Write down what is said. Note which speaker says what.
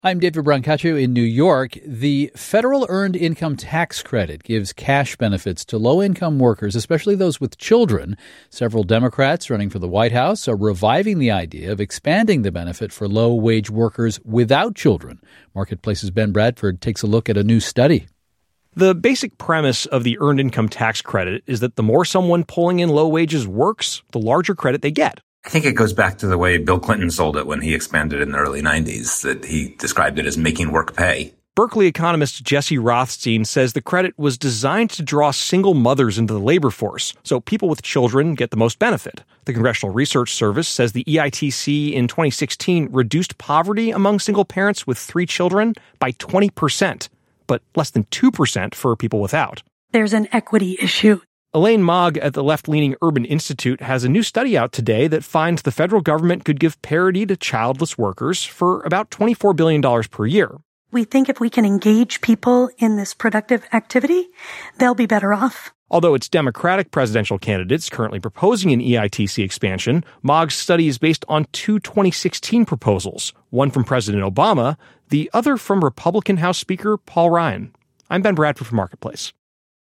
Speaker 1: I'm David Brancaccio in New York. The federal earned income tax credit gives cash benefits to low-income workers, especially those with children. Several Democrats running for the White House are reviving the idea of expanding the benefit for low-wage workers without children. Marketplace's Ben Bradford takes a look at a new study.
Speaker 2: The basic premise of the earned income tax credit is that the more someone pulling in low wages works, the larger credit they get.
Speaker 3: I think it goes back to the way Bill Clinton sold it when he expanded in the early 90s, that he described it as making work pay.
Speaker 2: Berkeley economist Jesse Rothstein says the credit was designed to draw single mothers into the labor force, so people with children get the most benefit. The Congressional Research Service says the EITC in 2016 reduced poverty among single parents with 3 children by 20%, but less than 2% for people without.
Speaker 4: There's an equity issue.
Speaker 2: Elaine Mogg at the left-leaning Urban Institute has a new study out today that finds the federal government could give parity to childless workers for about $24 billion per year.
Speaker 4: We think if we can engage people in this productive activity, they'll be better off.
Speaker 2: Although it's Democratic presidential candidates currently proposing an EITC expansion, Mogg's study is based on 2 2016 proposals, one from President Obama, the other from Republican House Speaker Paul Ryan. I'm Ben Bradford for Marketplace.